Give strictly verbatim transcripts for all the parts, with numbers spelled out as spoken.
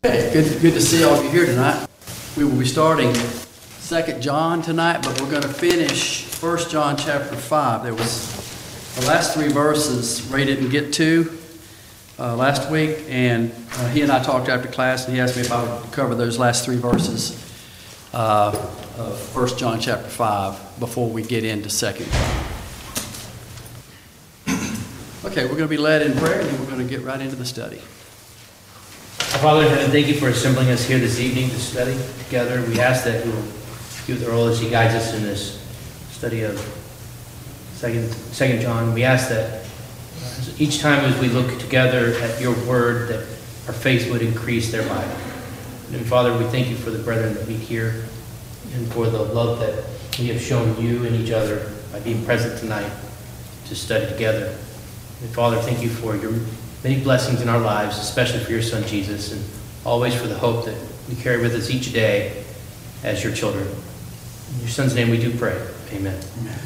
Hey, good, good to see all of you here tonight. We will be starting Second John tonight, but we're going to finish First John chapter five. There was the last three verses Ray didn't get to uh, last week, and uh, he and I talked after class, and he asked me if I would cover those last three verses uh, of First John chapter five before we get into Second John. Okay, we're going to be led in prayer, and then we're going to get right into the study. Our Father in heaven, thank you for assembling us here this evening to study together. We ask that you will be with our role as He guides us in this study of Second, Second John. We ask that each time as we look together at your word, that our faith would increase thereby. And Father, we thank you for the brethren that meet here and for the love that we have shown you and each other by being present tonight to study together. And Father, thank you for your many blessings in our lives, especially for your Son Jesus, and always for the hope that we carry with us each day as your children. In your Son's name we do pray. Amen. Amen.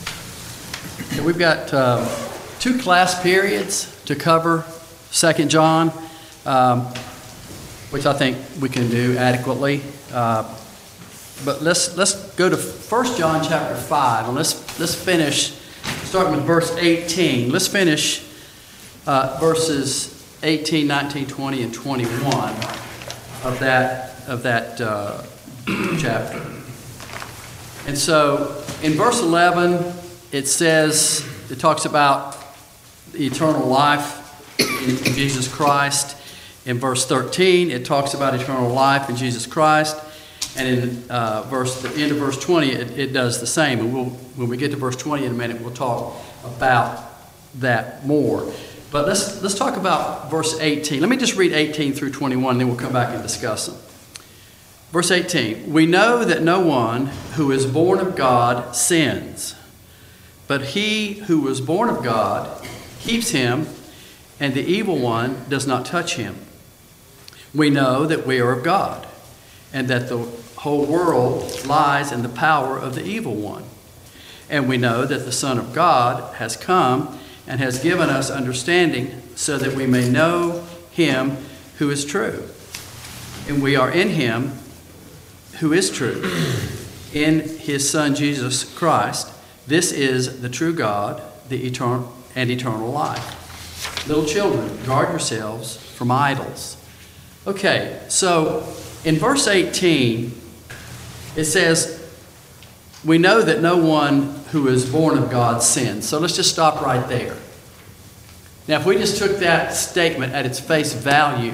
Okay, we've got um, two class periods to cover Second John, um, which I think we can do adequately. Uh, but let's let's go to First John chapter five, and let's let's finish. Starting with verse eighteen. Let's finish uh, verses eighteen, nineteen, twenty, and twenty-one of that of that uh, chapter. And so, in verse eleven, it says it talks about the eternal life in, in Jesus Christ. In verse thirteen, it talks about eternal life in Jesus Christ. And in uh, verse, the end of verse twenty, it, it does the same. And we'll, when we get to verse twenty in a minute, we'll talk about that more. But let's let's talk about verse eighteen. Let me just read eighteen through twenty-one, then we'll come back and discuss them. Verse eighteen, we know that no one who is born of God sins, but he who was born of God keeps him, and the evil one does not touch him. We know that we are of God, and that the whole world lies in the power of the evil one. And we know that the Son of God has come and has given us understanding so that we may know him who is true. And we are in him who is true, in his Son Jesus Christ. This is the true God, the eternal and eternal life. Little children, guard yourselves from idols. Okay, so in verse eighteen, it says, we know that no one who is born of God sins. So let's just stop right there. Now, if we just took that statement at its face value,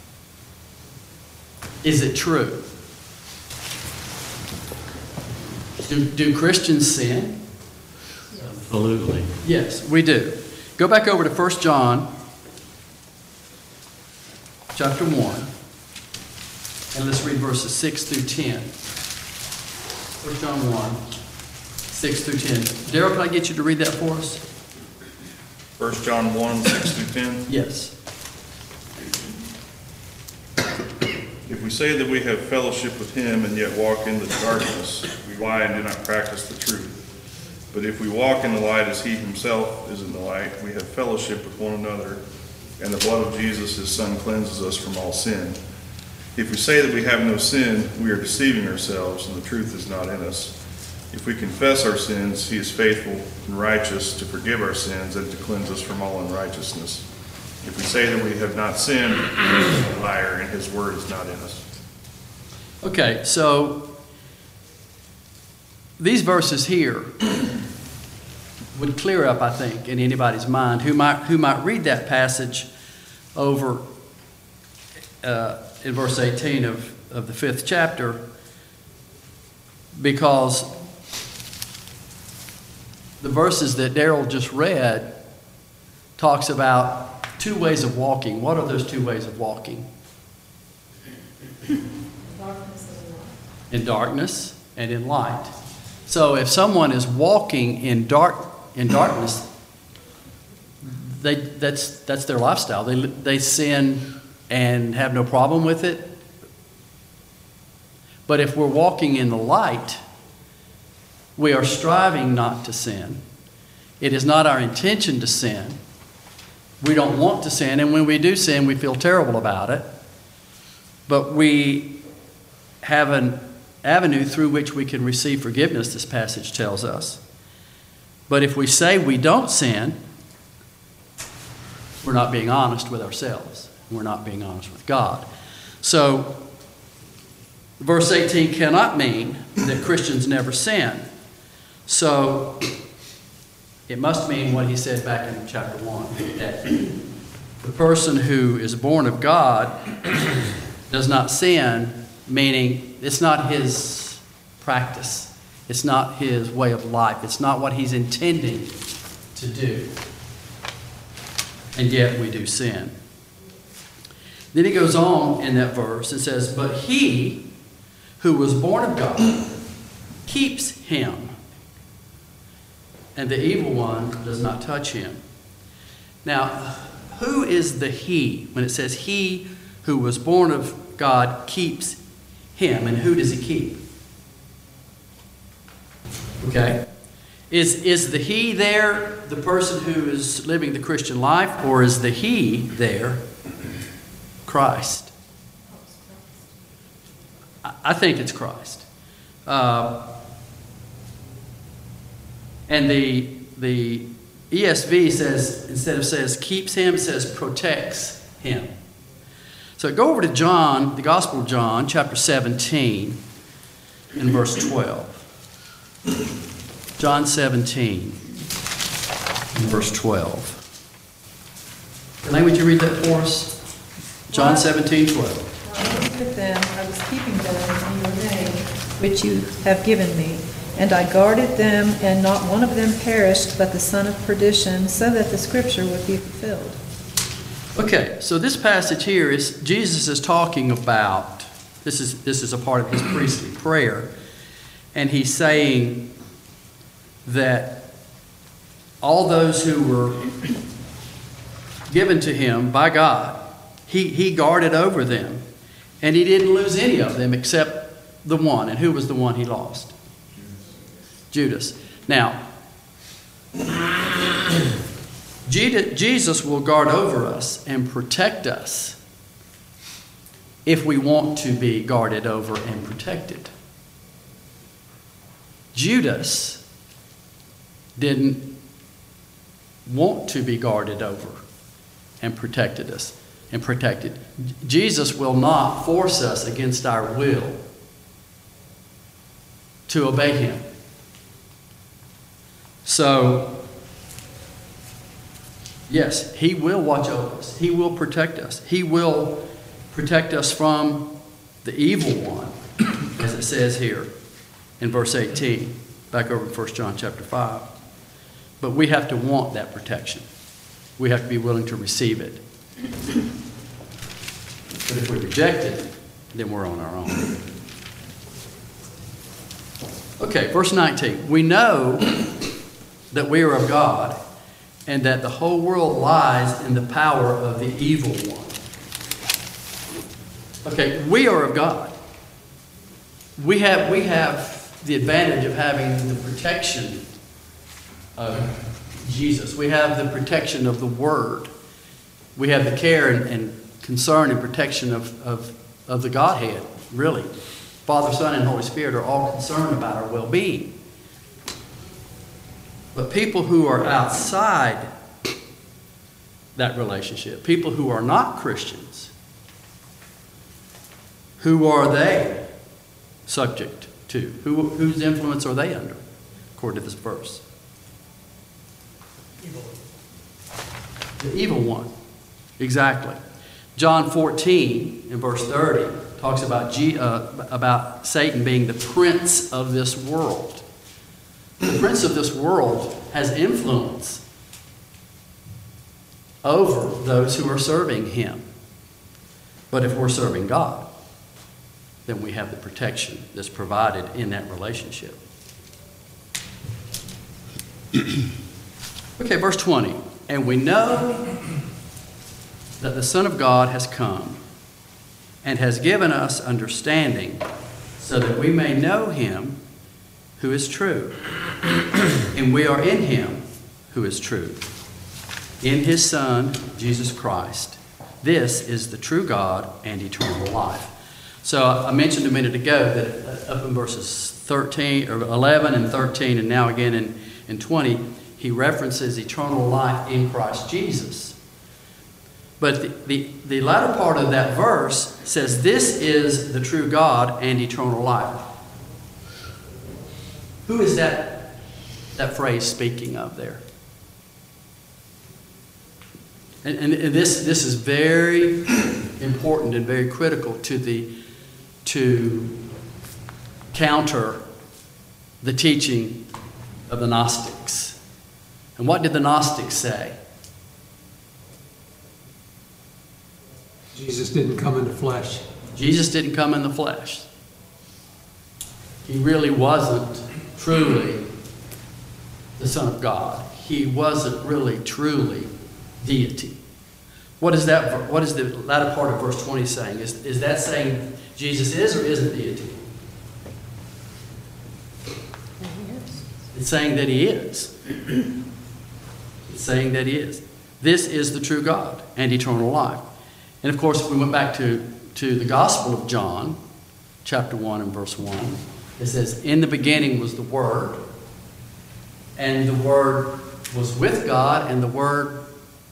is it true? Do, do Christians sin? Absolutely. Yes, we do. Go back over to First John chapter one. And let's read verses six through ten. First John one, six through ten. Daryl, can I get you to read that for us? First John one, six through ten? Yes. If we say that we have fellowship with him and yet walk in the darkness, we lie and do not practice the truth. But if we walk in the light as he himself is in the light, we have fellowship with one another, and the blood of Jesus, his Son, cleanses us from all sin. If we say that we have no sin, we are deceiving ourselves, and the truth is not in us. If we confess our sins, he is faithful and righteous to forgive our sins and to cleanse us from all unrighteousness. If we say that we have not sinned, we are a liar, and his word is not in us. Okay, so these verses here would clear up, I think, in anybody's mind who might who might read that passage over uh, in verse eighteen of, of the fifth chapter, because the verses that Daryl just read talks about two ways of walking. What are those two ways of walking? In darkness and in light. So if someone is walking in dark in darkness, they that's that's their lifestyle. They they sin and have no problem with it. But if we're walking in the light, we are striving not to sin. It is not our intention to sin. We don't want to sin, and when we do sin, we feel terrible about it. But we have an avenue through which we can receive forgiveness, this passage tells us. But if we say we don't sin, we're not being honest with ourselves. We're not being honest with God. So, verse eighteen cannot mean that Christians never sin. So, it must mean what he said back in chapter one, that the person who is born of God does not sin, meaning it's not his practice. It's not his way of life. It's not what he's intending to do. And yet we do sin. Then he goes on in that verse and says, but he who was born of God keeps him, and the evil one does not touch him. Now, who is the he when it says he who was born of God keeps him, and who does he keep? Okay. Is, is the he there the person who is living the Christian life, or is the he there Christ? I, I think it's Christ. Uh, and the, the E S V says, instead of says keeps him, it says protects him. So go over to John, the Gospel of John, chapter seventeen, and verse twelve. John seventeen, and verse twelve. Elaine, would you read that for us? John seventeen, twelve. While I was with them, I was keeping them in your name, which you have given me. And I guarded them, and not one of them perished, but the son of perdition, so that the scripture would be fulfilled. Okay, so this passage here is, Jesus is talking about, this is, this is a part of his priestly prayer, and he's saying that all those who were given to him by God, he, he guarded over them, and he didn't lose any of them except the one. And who was the one he lost? Judas. Now, Jesus will guard over us and protect us if we want to be guarded over and protected. Judas didn't want to be guarded over and protected us and protected. Jesus will not force us against our will to obey him. So, yes, he will watch over us. He will protect us. He will protect us from the evil one, as it says here in verse eighteen, back over in First John chapter five. But we have to want that protection. We have to be willing to receive it. But if we reject it, then we're on our own. Okay, verse nineteen. We know that we are of God, and that the whole world lies in the power of the evil one. Okay, we are of God. We have, we have the advantage of having the protection of Jesus. We have the protection of the Word. We have the care and, and concern and protection of, of, of the Godhead, really. Father, Son, and Holy Spirit are all concerned about our well-being. But people who are outside that relationship, people who are not Christians, who are they subject to? Who, whose influence are they under, according to this verse? Evil. The evil one. Exactly. John fourteen, in verse thirty, talks about, G, uh, about Satan being the prince of this world. The prince of this world has influence over those who are serving him. But if we're serving God, then we have the protection that's provided in that relationship. Okay, verse twenty. And we know that the Son of God has come and has given us understanding so that we may know him who is true. And we are in him who is true, in his Son, Jesus Christ. This is the true God and eternal life. So I mentioned a minute ago that up in verses thirteen, or eleven and thirteen, and now again in, in twenty, he references eternal life in Christ Jesus. But the, the, the latter part of that verse says, this is the true God and eternal life. Who is that, that phrase speaking of there? And, and, and this, this is very important and very critical to the to counter the teaching of the Gnostics. And what did the Gnostics say? Jesus didn't come in the flesh. Jesus didn't come in the flesh. He really wasn't truly the Son of God. He wasn't really truly deity. What is that? What is the latter part of verse twenty saying? Is, is that saying Jesus is or isn't deity? It's saying that he is. It's saying that he is. This is the true God and eternal life. And of course, if we went back to, to the Gospel of John, chapter one and verse one, it says, in the beginning was the Word, and the Word was with God, and the Word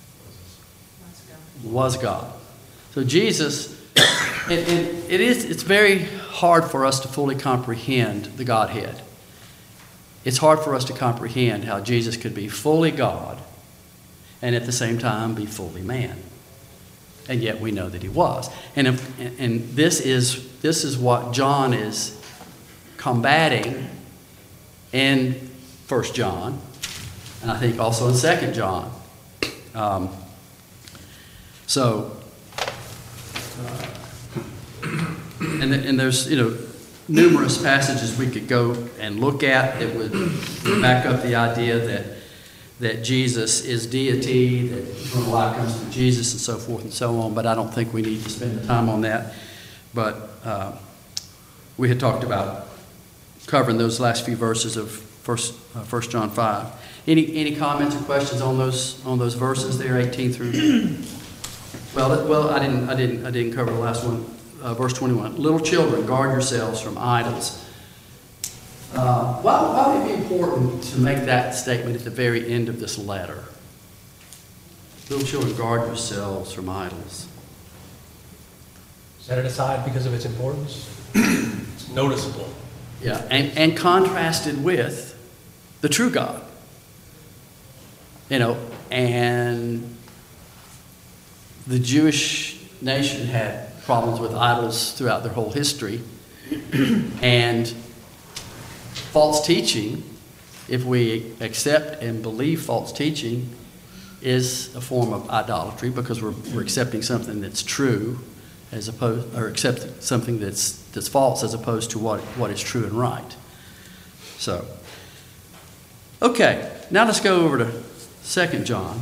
was God. So Jesus, and, and it is, it's very hard for us to fully comprehend the Godhead. It's hard for us to comprehend how Jesus could be fully God and at the same time be fully man. And yet we know that he was. And, if, and this is, this is what John is combating in First John, and I think also in Second John. Um, so, uh, and, and there's, you know, numerous passages we could go and look at that would back up the idea that that Jesus is deity, that eternal life comes from Jesus, and so forth and so on. But I don't think we need to spend the time on that. But uh, we had talked about covering those last few verses of First uh, First John five. Any any comments or questions on those on those verses there, eighteen through? well, well, I didn't I didn't I didn't cover the last one. Uh, verse twenty-one. Little children, guard yourselves from idols. Uh, why, why would it be important to make that statement at the very end of this letter? Little children, guard yourselves from idols. Set it aside because of its importance. It's noticeable. Yeah, and, and contrasted with the true God. You know, and the Jewish nation had problems with idols throughout their whole history. And false teaching, if we accept and believe false teaching, is a form of idolatry because we're, we're accepting something that's true as opposed, or accepting something that's that's false as opposed to what, what is true and right. So, okay, now let's go over to Second John.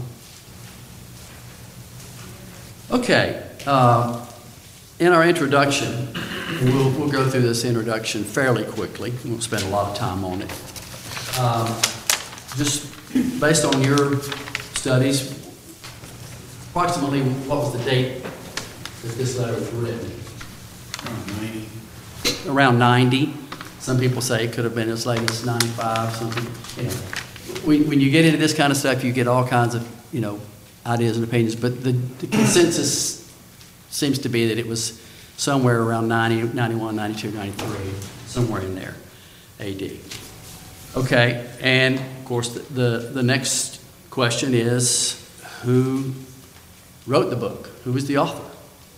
Okay, uh, in our introduction, we'll, we'll go through this introduction fairly quickly. We won't spend a lot of time on it. Um, just based on your studies, approximately what was the date that this letter was written? Around ninety. Some people say it could have been as late as ninety-five, something. You know, when, when you get into this kind of stuff, you get all kinds of, you know, ideas and opinions. But the, the consensus seems to be that it was somewhere around ninety, ninety-one, ninety-two, ninety-three, somewhere in there, A D. Okay, and of course the, the, the next question is, who wrote the book? Who was the author?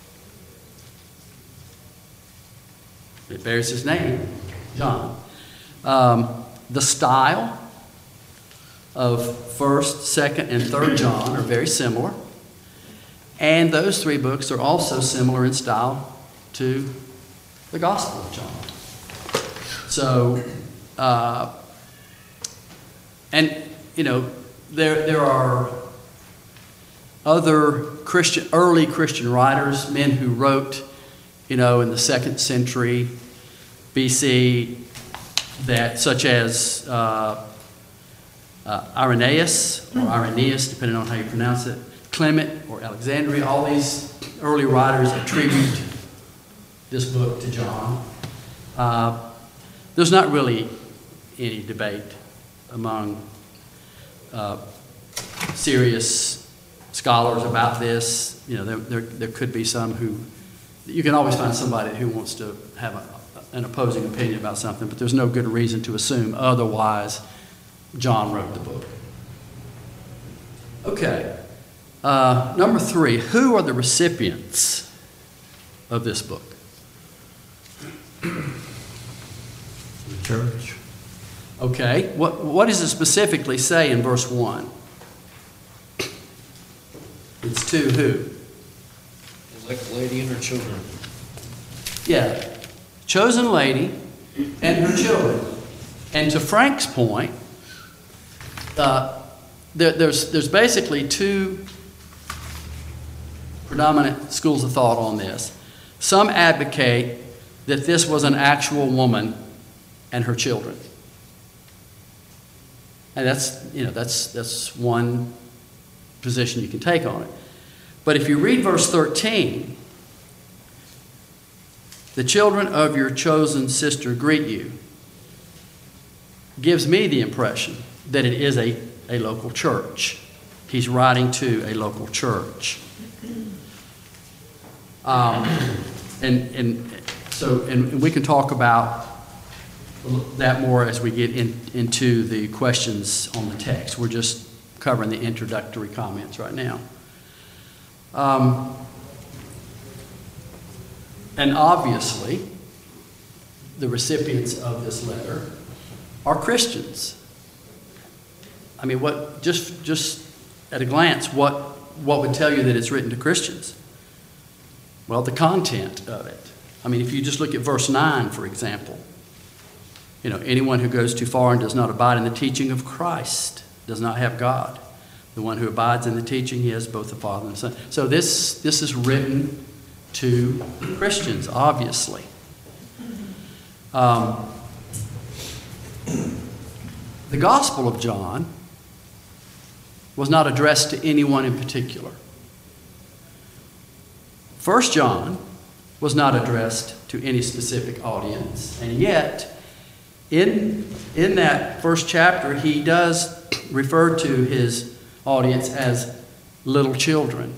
It bears his name, John. Um, the style of First, Second, and Third John are very similar. And those three books are also similar in style to the Gospel of John. So, uh, and, you know, there, there are other Christian, early Christian writers, men who wrote, you know, in the second century B C, that such as uh, uh, Irenaeus or Irenaeus, depending on how you pronounce it, Clement or Alexandria. All these early writers attribute this book to John. Uh, there's not really any debate among uh, serious scholars about this. You know, there, there, there could be some who, you can always find somebody who wants to have a, an opposing opinion about something, but there's no good reason to assume otherwise John wrote the book. Okay. Uh, number three, who are the recipients of this book? The church. Okay. What, what does it specifically say in verse one? It's to who? Elect lady and her children. Yeah. Chosen lady and her children. And to Frank's point, uh, there, there's, there's basically two predominant schools of thought on this. Some advocate that this was an actual woman and her children. And that's, you know, that's, that's one position you can take on it. But if you read verse thirteen, the children of your chosen sister greet you, gives me the impression that it is a, a local church. He's writing to a local church. Um, and, and so, and, and we can talk about that more as we get in, into the questions on the text. We're just covering the introductory comments right now. Um, and obviously, the recipients of this letter are Christians. I mean, what just just at a glance, what what would tell you that it's written to Christians? Well, the content of it. I mean, if you just look at verse nine, for example, you know, anyone who goes too far and does not abide in the teaching of Christ does not have God. The one who abides in the teaching, he has both the Father and the Son. So this this is written to Christians, obviously. Um, the Gospel of John was not addressed to anyone in particular. First John was not addressed to any specific audience, and yet in, in that first chapter he does refer to his audience as little children,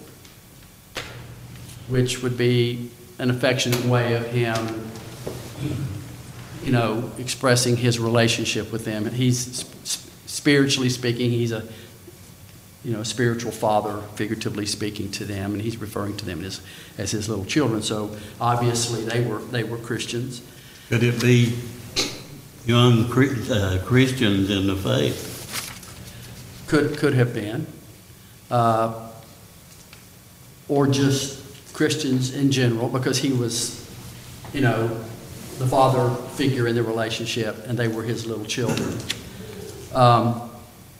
which would be an affectionate way of him, you know, expressing his relationship with them. And he's, spiritually speaking, he's a, you know, a spiritual father, figuratively speaking, to them, and he's referring to them as, as his little children. So obviously they were they were Christians. Could it be young uh, Christians in the faith? Could could have been, uh, or just Christians in general, because he was, you know, the father figure in the relationship, and they were his little children. Um,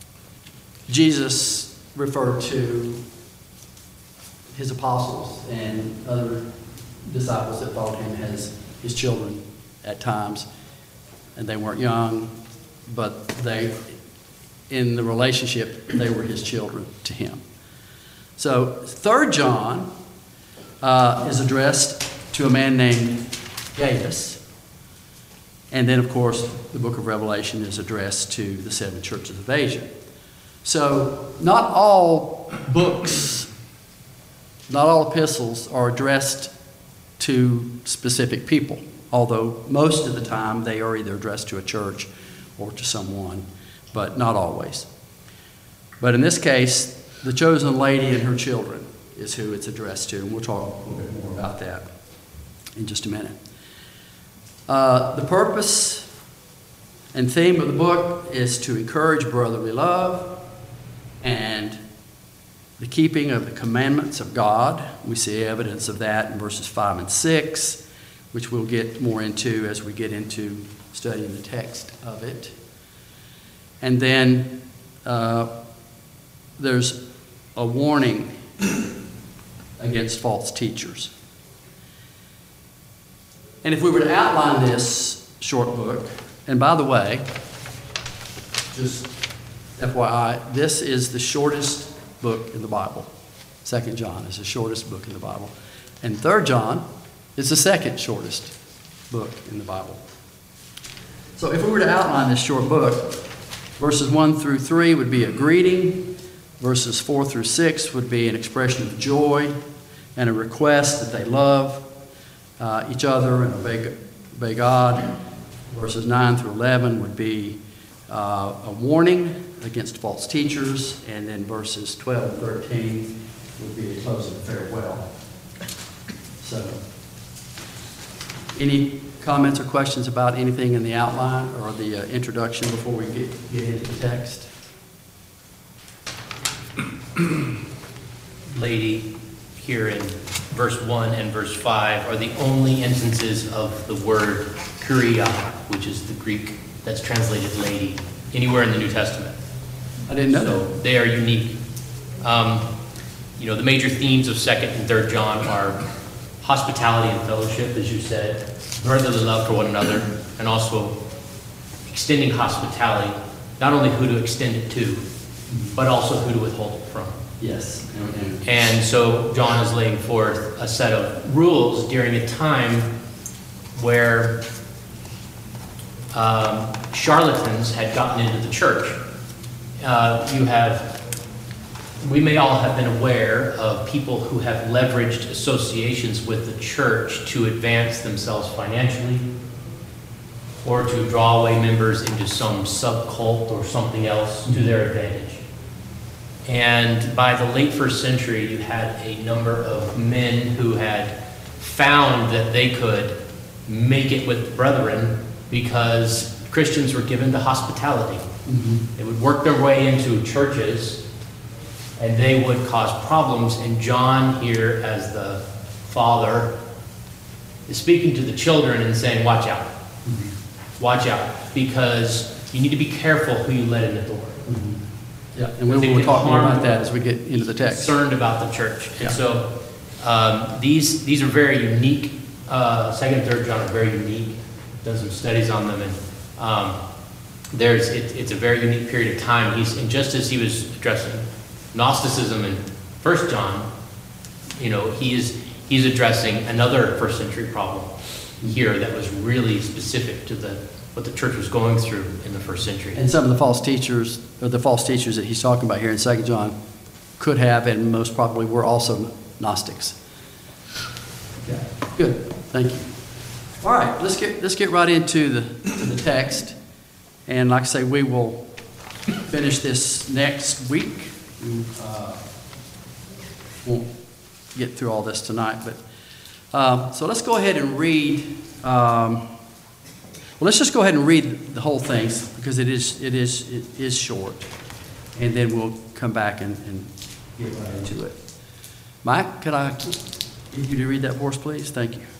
Jesus referred to his apostles and other disciples that followed him as his children at times, and they weren't young, but they, in the relationship, they were his children to him. So Third John uh, is addressed to a man named Gaius. And then, of course, the book of Revelation is addressed to the seven churches of Asia. So not all books, not all epistles are addressed to specific people, although most of the time they are either addressed to a church or to someone, but not always. But in this case, the chosen lady and her children is who it's addressed to, and we'll talk a little bit more about that in just a minute. Uh, the purpose and theme of the book is to encourage brotherly love and the keeping of the commandments of God. We see evidence of that in verses five and six, which we'll get more into as we get into studying the text of it. And then uh, there's a warning against false teachers. And if we were to outline this short book, and by the way, just F Y I, this is the shortest book in the Bible. Second John is the shortest book in the Bible. And Third John It's the second shortest book in the Bible. So if we were to outline this short book, verses one through three would be a greeting. Verses four through six would be an expression of joy and a request that they love uh, each other and obey, obey God. Verses nine through eleven would be uh, a warning against false teachers. And then verses twelve and thirteen would be a closing farewell. So, any comments or questions about anything in the outline or the uh, introduction before we get, get into the text? Lady, here in verse one and verse five are the only instances of the word kuria, which is the Greek that's translated lady, anywhere in the New Testament. I didn't know So that. they are unique. Um, you know, the major themes of second and third John are hospitality and fellowship, as you said, brotherly love for one another, and also extending hospitality, not only who to extend it to, but also who to withhold it from. Yes. And so John is laying forth a set of rules during a time where um, charlatans had gotten into the church. Uh, you have, we may all have been aware of people who have leveraged associations with the church to advance themselves financially or to draw away members into some subcult or something else to their advantage. And by the late first century, you had a number of men who had found that they could make it with the brethren because Christians were given to hospitality. Mm-hmm. They would work their way into churches and they would cause problems. And John here, as the father, is speaking to the children and saying, watch out. Mm-hmm. Watch out, because you need to be careful who you let in the door. Mm-hmm. Yeah, and we will talk more about that as we get into the text. Concerned about the church. Yeah. And so um, these these are very unique. Uh, second and third John are very unique. Done some studies on them, and um, there's it, it's a very unique period of time. He's and just as he was addressing Gnosticism in First John, you know, he is he's addressing another first century problem here that was really specific to the what the church was going through in the first century. And some of the false teachers, or the false teachers that he's talking about here in Second John, could have and most probably were also Gnostics. Okay. Good. Thank you. All right, let's get let's get right into the to the text. And like I say, we will finish this next week. We, uh, won't get through all this tonight, but um, so let's go ahead and read. Um, Well, let's just go ahead and read the whole thing because it is it is it is short, and then we'll come back and, and get right into it. Mike, could I get you to read that for us, please? Thank you.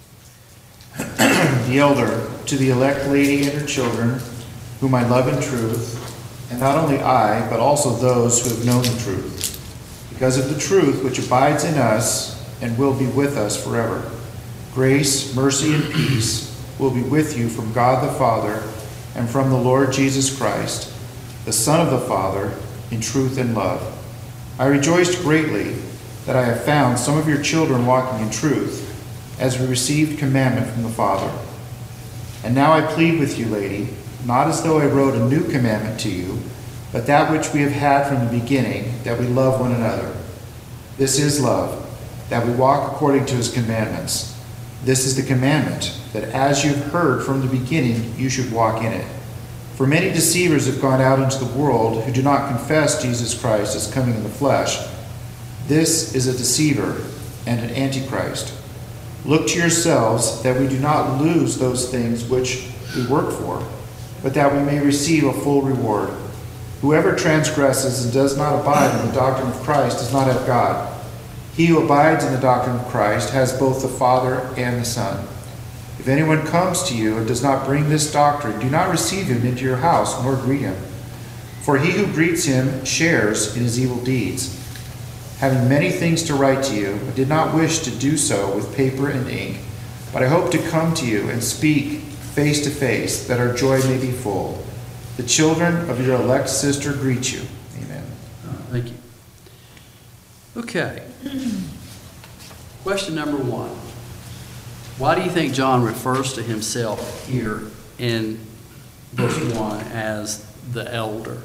The elder, to the elect lady and her children, whom I love in truth, and not only I, but also those who have known the truth, because of the truth which abides in us and will be with us forever. Grace, mercy, and peace will be with you from God the Father and from the Lord Jesus Christ, the Son of the Father, in truth and love. I rejoiced greatly that I have found some of your children walking in truth, as we received commandment from the Father. And now I plead with you, lady, not as though I wrote a new commandment to you, but that which we have had from the beginning, that we love one another. This is love, that we walk according to his commandments. This is the commandment, that as you've heard from the beginning, you should walk in it. For many deceivers have gone out into the world who do not confess Jesus Christ as coming in the flesh. This is a deceiver and an antichrist. Look to yourselves that we do not lose those things which we work for, but that we may receive a full reward. Whoever transgresses and does not abide in the doctrine of Christ does not have God. He who abides in the doctrine of Christ has both the Father and the Son. If anyone comes to you and does not bring this doctrine, do not receive him into your house, nor greet him. For he who greets him shares in his evil deeds. Having many things to write to you, I did not wish to do so with paper and ink, but I hope to come to you and speak face to face, that our joy may be full. The children of your elect sister greet you. Amen. Thank you. Okay. Question number one. why do you think John refers to himself here in verse one as the elder?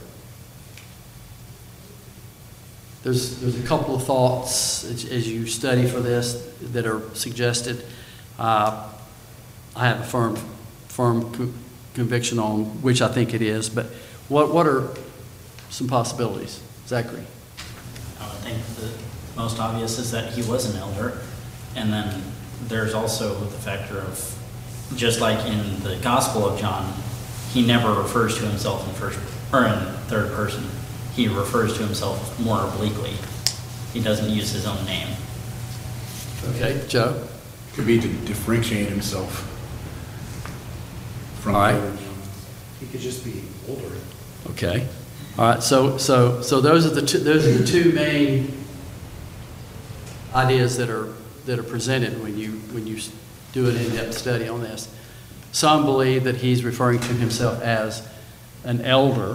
There's, there's a couple of thoughts as, as you study for this that are suggested. Uh, I have a firm, firm co- conviction on which I think it is, but what, what are some possibilities? Zachary? I would think the most obvious is that he was an elder, and then there's also the factor of, just like in the Gospel of John, he never refers to himself in first or in third person. He refers to himself more obliquely. He doesn't use his own name. Okay, Joe? Could be to differentiate himself from All right. the other. He could just be older. Okay. All right. So, so, so those are the two, those are the two main ideas that are that are presented when you when you do an in-depth study on this. Some believe that he's referring to himself as an elder,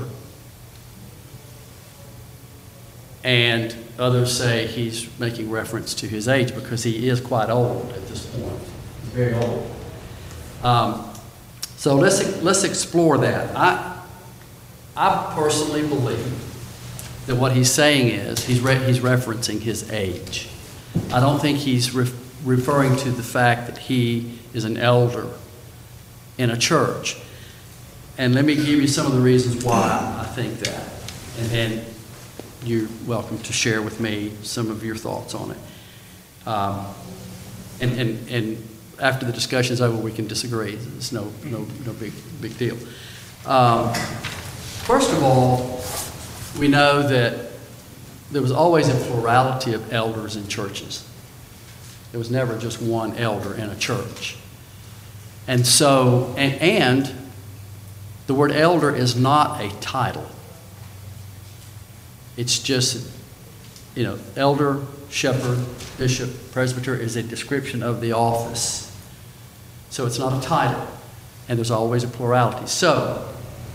and others say he's making reference to his age because he is quite old at this point. He's very old. Um, so let's let's explore that. I I personally believe that what he's saying is he's re- he's referencing his age. I don't think he's re- referring to the fact that he is an elder in a church. And let me give you some of the reasons why I think that. And then you're welcome to share with me some of your thoughts on it. Um, and, and, and after the discussion's over, we can disagree. It's no, no, no big, big deal. Um, first of all, we know that there was always a plurality of elders in churches. There was never just one elder in a church. And so, and, and the word elder is not a title. It's just, you know, elder, shepherd, bishop, presbyter is a description of the office. So it's not a title, and there's always a plurality. So,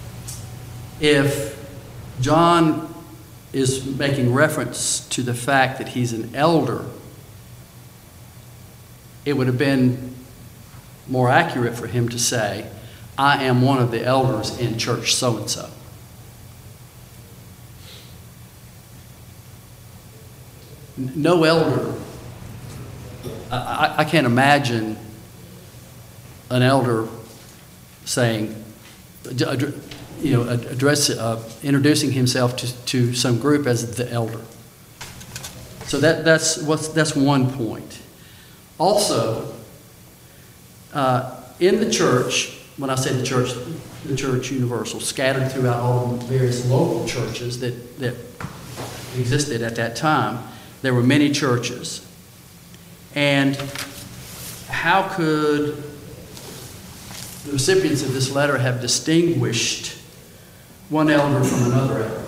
if John is making reference to the fact that he's an elder, it would have been more accurate for him to say, I am one of the elders in church so-and-so. No elder, I, I can't imagine an elder saying, you know, address, uh, introducing himself to, to some group as the elder. So that, that's, what's, that's one point. Also, uh, in the church, when I say the church, the church universal, scattered throughout all the various local churches that, that existed at that time, there were many churches. And how could the recipients of this letter have distinguished one elder from another elder?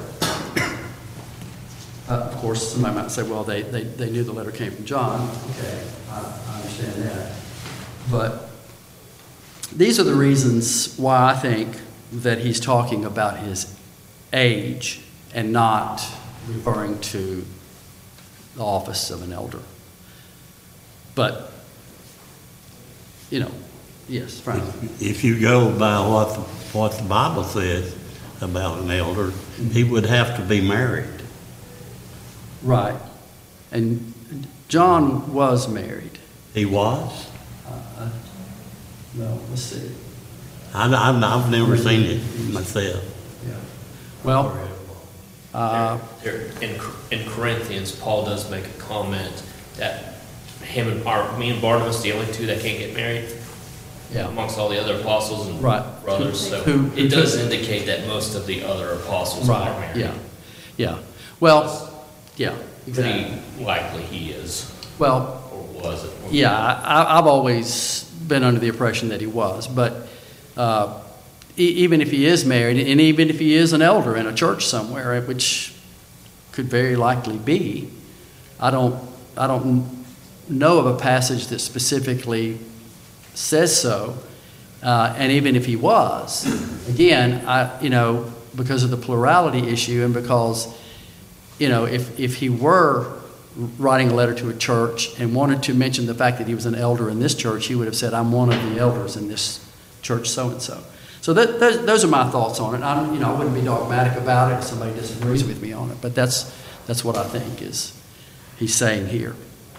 Uh, of course, somebody might say, well, they, they, they knew the letter came from John. Okay, I, I understand that. But these are the reasons why I think that he's talking about his age and not referring to the office of an elder. But, you know, yes, Frank. If you go by what the, what the Bible says about an elder, he would have to be married. Right. And John was married. He was? Uh, no, let's see. I, I've, I've never seen it myself. Yeah. Well, uh, There- In in Corinthians, Paul does make a comment that him and our, me and Barnabas, the only two that can't get married yeah. amongst all the other apostles and Right. brothers. So Who- who it does took- indicate that most of the other apostles are Right, married. yeah. Yeah. Well, yeah, exactly. Pretty likely he is, Well, or was it? yeah, I, I've always been under the impression that he was, but uh, e- even if he is married, and even if he is an elder in a church somewhere, which could very likely be, I don't, I don't know of a passage that specifically says so. Uh, and even if he was, again, I, you know, because of the plurality issue, and because, you know, if if he were writing a letter to a church and wanted to mention the fact that he was an elder in this church, he would have said, I'm one of the elders in this church so-and-so. So that, those, those are my thoughts on it. I, you know, I wouldn't be dogmatic about it if somebody disagrees with me on it, but that's, that's what I think is he's saying here.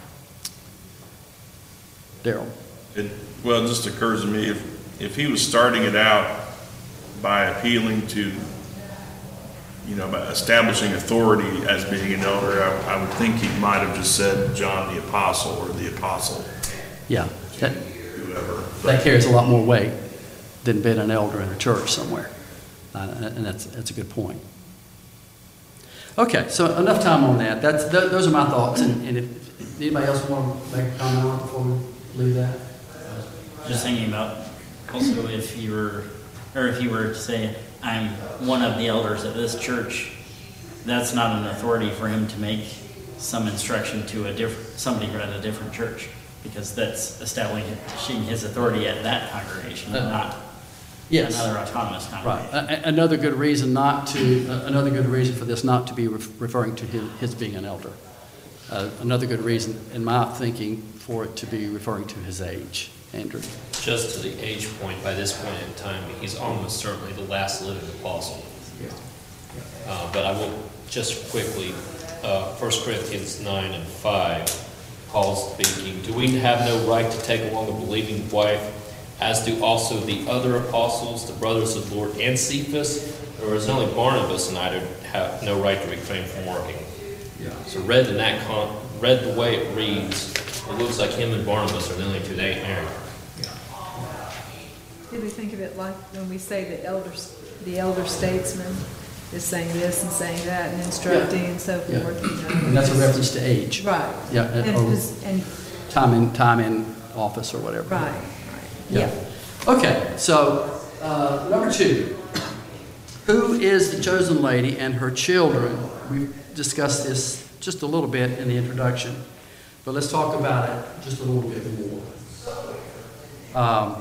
Daryl? It, well, it just occurs to me, if, if he was starting it out by appealing to, you know, by establishing authority as being an elder, I, I would think he might have just said John the Apostle or the Apostle, Yeah, that, whoever. that carries a lot more weight than being an elder in a church somewhere. Uh, and that's, that's a good point. Okay, so enough time on that. That's, th- those are my thoughts. And, and if, if anybody else want to make a comment on it before we leave that? Just thinking about also if you were, or if you were to say, I'm one of the elders of this church, that's not an authority for him to make some instruction to a different, somebody at a different church, because that's establishing his authority at that congregation, Uh, not Yes. another autonomous Right. congregation. A- a- Another good reason not to, uh, another good reason for this not to be ref- referring to his, his being an elder. Uh, Another good reason, in my thinking, for it to be referring to his age. Andrew? Just to the age point, by this point in time, he's almost certainly the last living apostle. Uh, But I will just quickly, uh, First Corinthians nine and five, Paul's speaking, do we have no right to take along a believing wife, as do also the other apostles, the brothers of the Lord, and Cephas? Or is only Barnabas and I have no right to refrain from working? Yeah. So read in that con, read the way it reads, it looks like him and Barnabas are the only two that ain't married. Did we think of it like when we say the elders, the elder statesman is saying this and saying that and instructing and so Yeah. forth? You know? And that's a reference to age. Right. Yeah, And, and- or- pos- and, Time in, time in office or whatever. right, right, Yeah. yeah. Okay, so, uh, number two. Who is the chosen lady and her children? We've discussed this just a little bit in the introduction, but let's talk about it just a little bit more. Um,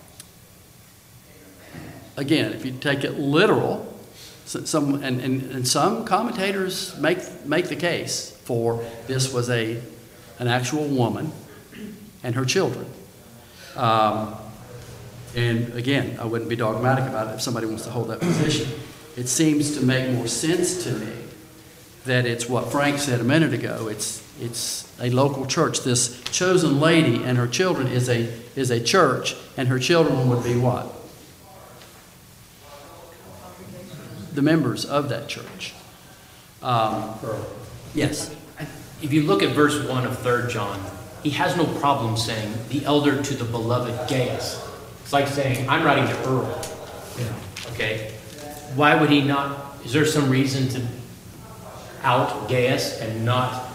again, if you take it literal, so- some, and, and, and some commentators make, make the case for this was a, an actual woman and her children. Um, and again, I wouldn't be dogmatic about it if somebody wants to hold that position. It seems to make more sense to me that it's what Frank said a minute ago. It's, it's a local church. This chosen lady and her children is a, is a church, and her children would be what? The members of that church. Um, yes. If you look at verse one of Third John, he has no problem saying, the elder to the beloved Gaius. It's like saying, I'm writing to Earl. Okay? Why would he not, is there some reason to out Gaius and not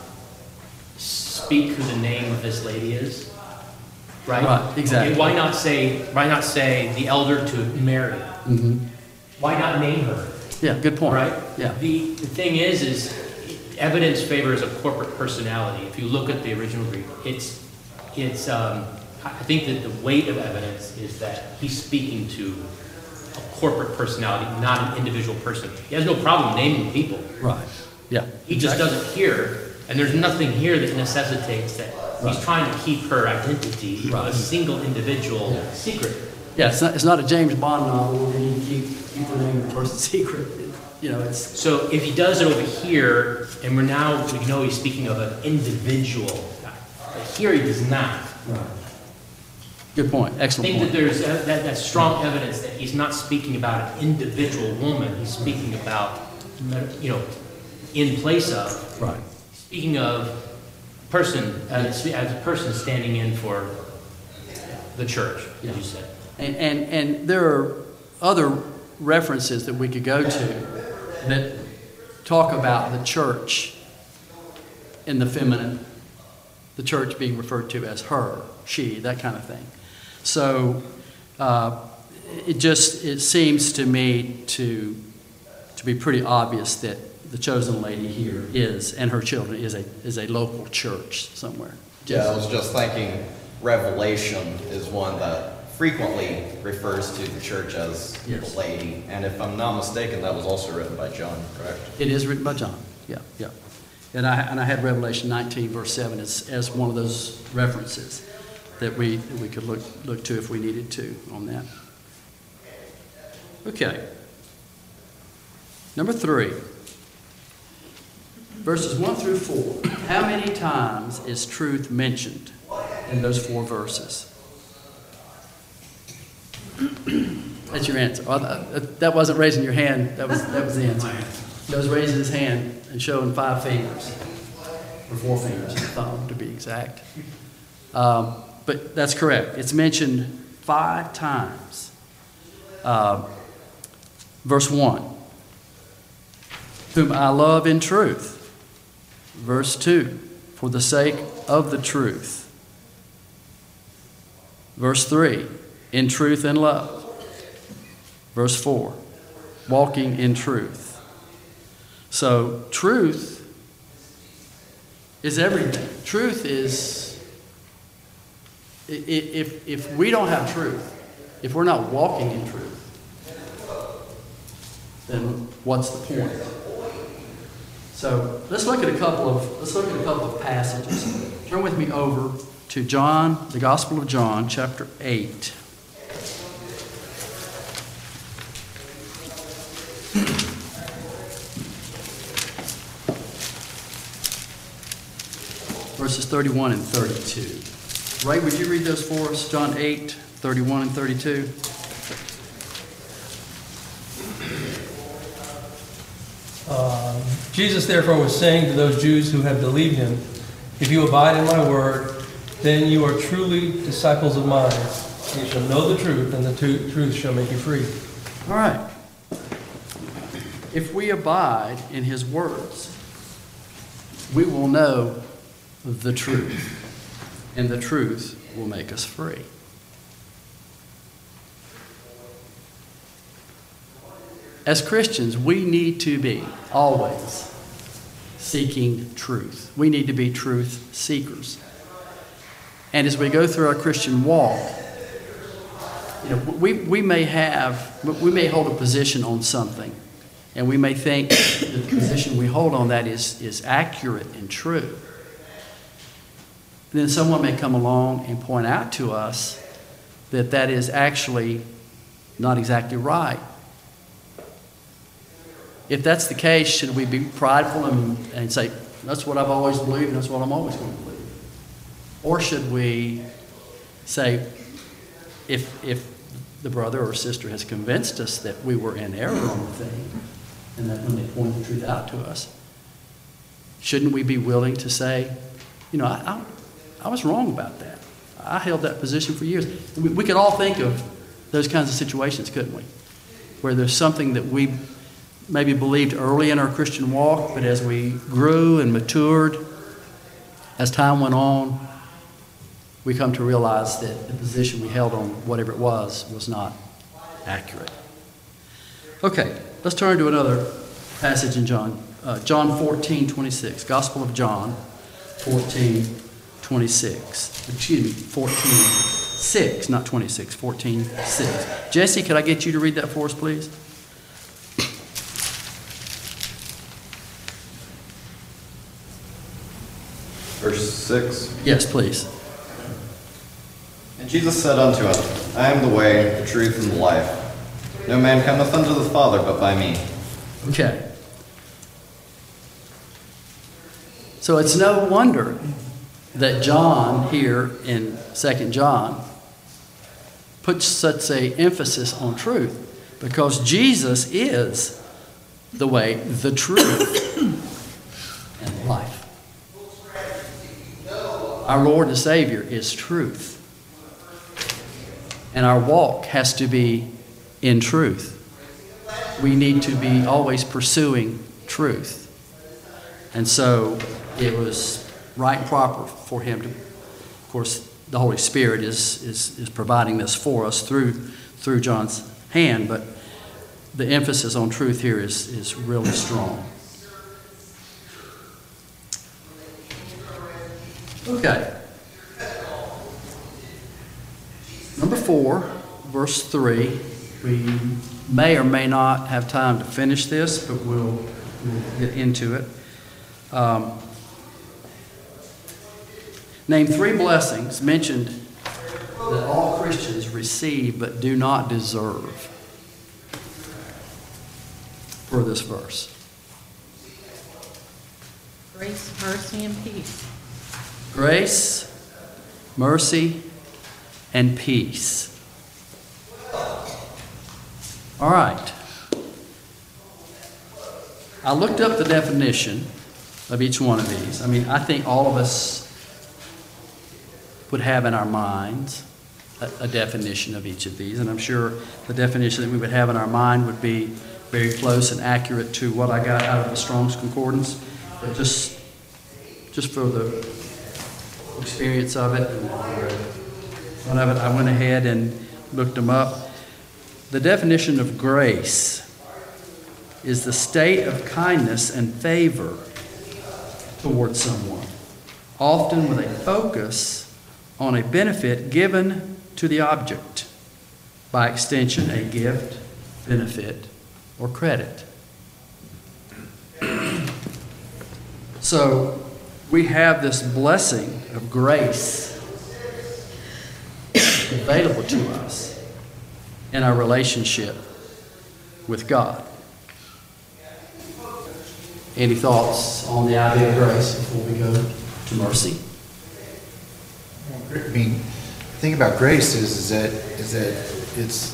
speak who the name of this lady is? Right? Right, exactly. Okay, why not say, why not say the elder to Mary? Mhm. Why not name her? Yeah, good point. Right? Yeah. The, the thing is, is evidence favors a corporate personality. If you look at the original Greek, it's, it's, um, I think that the weight of evidence is that he's speaking to a corporate personality, not an individual person. He has no problem naming people. Right. Yeah. He just doesn't hear, and there's nothing here that necessitates that he's Right. trying to keep her identity, Right. a single individual, Yeah. secret. Yeah, it's not, it's not a James Bond novel where you keep, keep the name of the person secret. You know, it's, So if he does it over here, and we're now, we know he's speaking of an individual, but here he does not. right. Good point, I excellent think that point. there's, uh, that, that's strong evidence that he's not speaking about an individual woman, he's speaking about, you know, in place of, Right. speaking of person, as, as a person standing in for the church, as you said. And, and, and there are other references that we could go to that talk about the church in the feminine, the church being referred to as her, she, that kind of thing. So uh, it just, it seems to me to, to be pretty obvious that the chosen lady here is, and her children, is a, is a local church somewhere. Yeah, I was just thinking Revelation is one that frequently refers to the church as Yes. the lady. And if I'm not mistaken, that was also written by John, correct? It is written by John, yeah, yeah. And I, and I had Revelation nineteen, verse seven as, as one of those references that we, that we could look, look to if we needed to on that. Okay. Number three. Verses one through four. How many times is truth mentioned in those four verses? That's your answer. Oh, that- that wasn't raising your hand. That was, that was the answer. That was raising his hand and showing five fingers, or four fingers, thumb to be exact. Um, but that's correct. It's mentioned five times. Uh, verse one, whom I love in truth. Verse two, for the sake of the truth. Verse three, in truth and love. Verse four, walking in truth. So truth is everything. Truth is, i- i- if, if we don't have truth, if we're not walking in truth, then what's the point? So let's look at a couple of let's look at a couple of passages. Turn with me over to John, the Gospel of John, chapter eight. Verses thirty-one and thirty-two. Ray, would you read those for us? John eight, thirty-one and thirty-two. Um, Jesus therefore was saying to those Jews who had believed him, if you abide in my word, then you are truly disciples of mine. You shall know the truth, and the tu- truth shall make you free. All right. If we abide in his words, we will know the truth, and the truth will make us free. As Christians, we need to be always seeking truth. We need to be truth seekers. And as we go through our Christian walk, you know, we, we may have, we may hold a position on something, and we may think that the position we hold on that is, is accurate and true. And then someone may come along and point out to us that that is actually not exactly right. If that's the case, should we be prideful and, and say, that's what I've always believed and that's what I'm always going to believe? Or should we say, if, if the brother or sister has convinced us that we were in error on the thing, and that when they point the truth out to us, shouldn't we be willing to say, you know, I, I, I was wrong about that. I held that position for years. We, we could all think of those kinds of situations, couldn't we? Where there's something that we maybe believed early in our Christian walk, but as we grew and matured, as time went on, we come to realize that the position we held on whatever it was was not accurate. Okay, let's turn to another passage in John. Uh, John fourteen, twenty-six. Gospel of John fourteen, twenty-six. Excuse me, fourteen, six, not twenty-six, fourteen, six. Jesse, could I get you to read that for us, please? Verse six. Yes, please. And Jesus said unto him, I am the way, the truth, and the life. No man cometh unto the Father but by me. Okay. So it's no wonder that John here in Second John puts such a emphasis on truth, because Jesus is the way, the truth, and the life. Our Lord and Savior is truth. And our walk has to be in truth. We need to be always pursuing truth. And so it was right and proper for him to, of course, the Holy Spirit is, is, is providing this for us through, through John's hand, but the emphasis on truth here is, is really strong. Okay. Number four, verse three. We may or may not have time to finish this, but we'll, we'll get into it. Um, Name three blessings mentioned that all Christians receive but do not deserve for this verse. Grace, mercy, and peace. Grace, mercy, and peace. All right. I looked up the definition of each one of these. I mean, I think all of us would have in our minds a, a definition of each of these, and I'm sure the definition that we would have in our mind would be very close and accurate to what I got out of the Strong's Concordance. But just, just for the experience of it, and one of it, I went ahead and looked them up. The definition of grace is the state of kindness and favor towards someone, often with a focus on a benefit given to the object, by extension, a gift, benefit, or credit. So we have this blessing of grace available to us in our relationship with God. Any thoughts on the idea of grace before we go to mercy? I mean, the thing about grace is, is that is that it's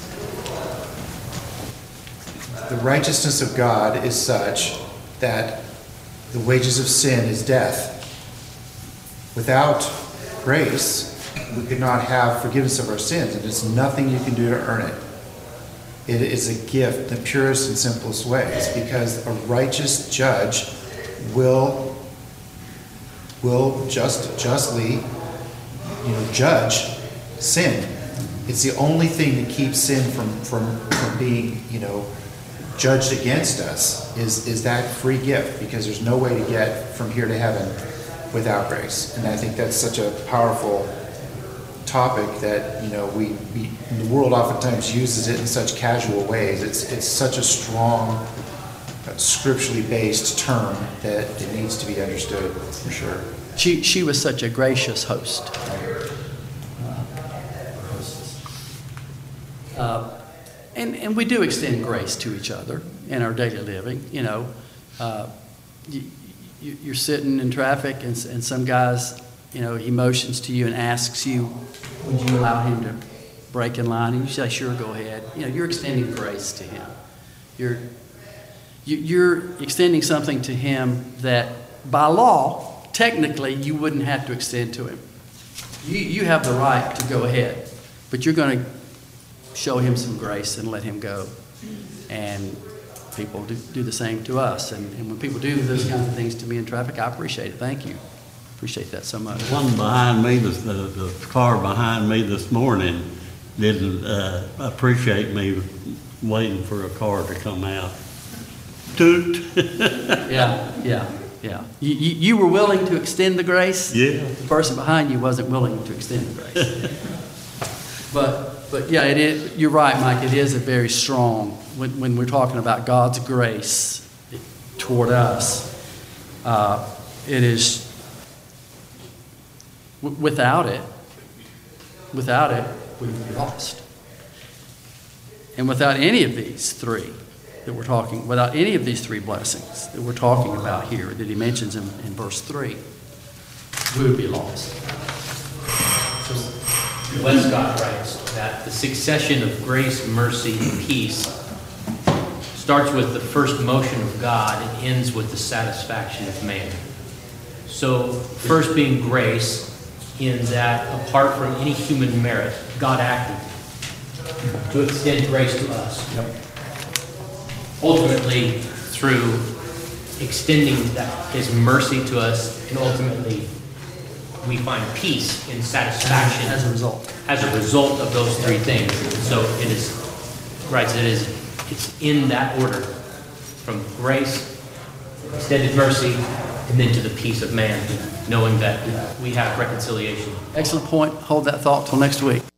the righteousness of God is such that the wages of sin is death. Without grace, we could not have forgiveness of our sins, and it's nothing you can do to earn it. It is a gift in the purest and simplest ways, because a righteous judge will will just justly, you know, judge sin. It's the only thing that keeps sin from from, from being, you know, judged against us is, is that free gift, because there's no way to get from here to heaven without grace. And I think that's such a powerful topic that, you know, we, we the world oftentimes uses it in such casual ways. It's it's such a strong, uh, scripturally based term that it needs to be understood for sure. She she was such a gracious host. Uh, and and we do extend grace to each other in our daily living. You know, uh, you, you, you're sitting in traffic, and and some guy's, you know, he motions to you and asks you, would you allow him to break in line? And you say, sure, go ahead. You know, you're extending grace to him. You're you, you're extending something to him that by law, technically, you wouldn't have to extend to him. You, you have the right to go ahead, but you're going to show him some grace and let him go. And people do, do the same to us. And, and when people do those kinds of things to me in traffic, I appreciate it. Thank you. Appreciate that so much. One behind me, this, the, the car behind me this morning didn't uh, appreciate me waiting for a car to come out. Toot. Yeah, yeah. Yeah, you, you, you were willing to extend the grace? Yeah. The person behind you wasn't willing to extend the grace. but, but yeah, it is, you're right, Mike, it is a very strong, when, when we're talking about God's grace toward us, uh, it is, w- without it, without it, we would be lost. And without any of these three, that we're talking, without any of these three blessings that we're talking about here, that he mentions in, in verse three, we would be lost. So Westcott writes that the succession of grace, mercy, and peace starts with the first motion of God and ends with the satisfaction of man. So first being grace, in that apart from any human merit, God acted to extend grace to us. Yep. Ultimately, through extending that, His mercy to us, and ultimately, we find peace and satisfaction As a result. as a result of those three things. So it is, right? It is. It's in that order, from grace, extended mercy, and then to the peace of man, knowing that we have reconciliation. Excellent point. Hold that thought till next week.